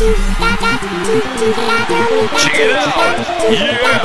Check it out. Yeah.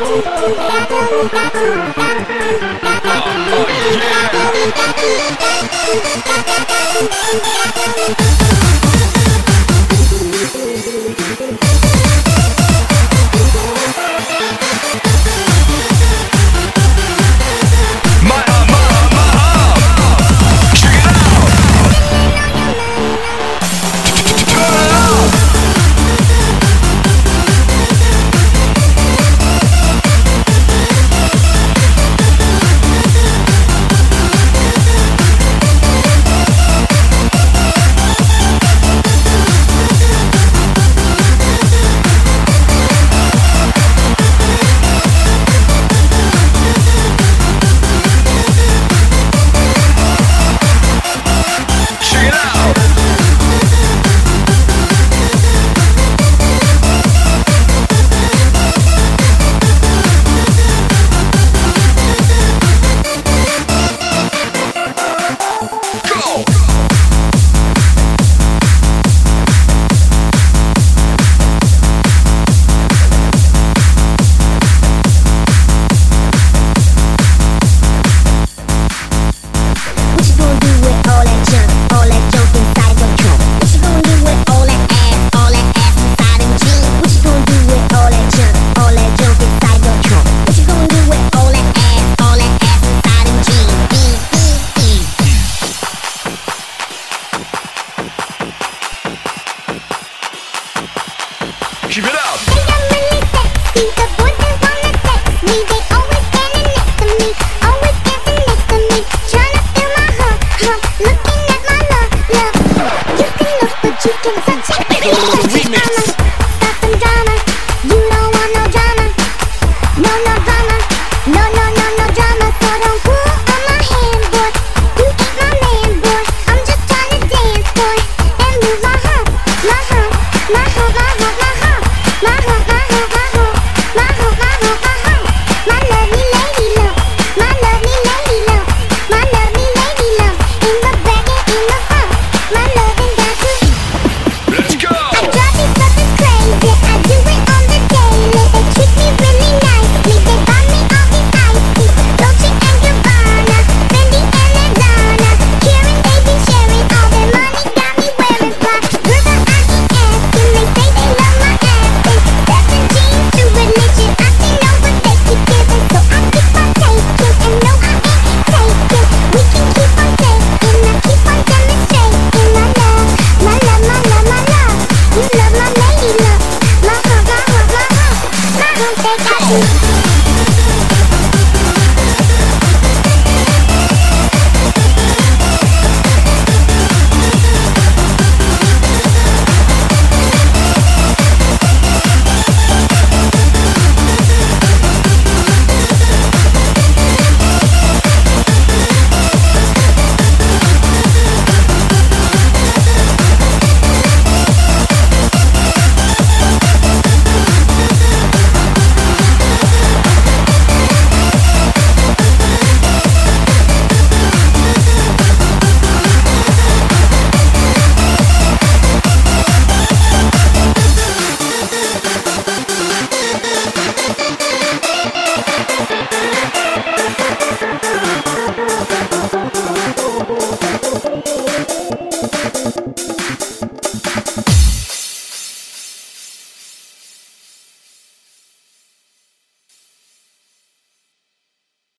Keep it up. They are really sexy. The boys they wanna text me. They always standing next to me, always dancing next to me, trying to feel my looking at my love. You can look, but you can.